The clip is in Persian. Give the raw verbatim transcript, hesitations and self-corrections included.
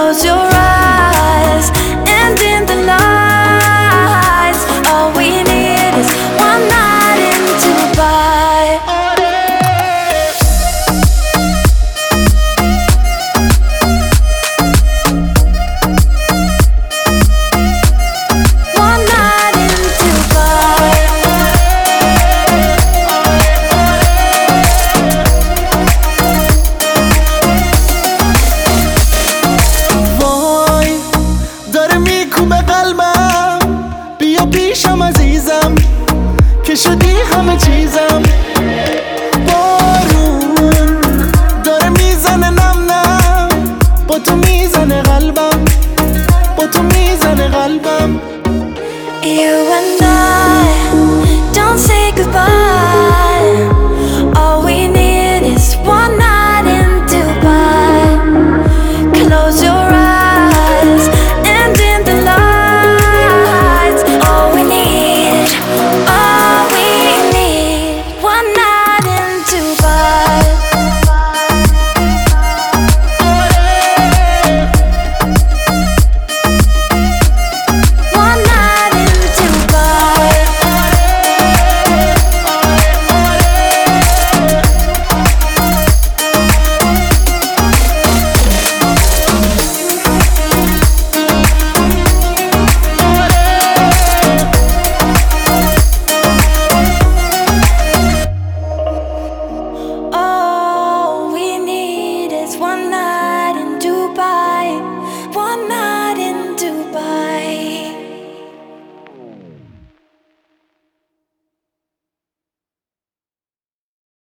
close your eyes, and in the nights, all we need is one night in Dubai. One night in Dubai. وای داره میکوبه قلبم، بیا پیشم عزیزم که شدی همه چیزم. بارون داره میزنه نم نم، با تو میزنه قلبم، با تو میزنه قلبم. You and I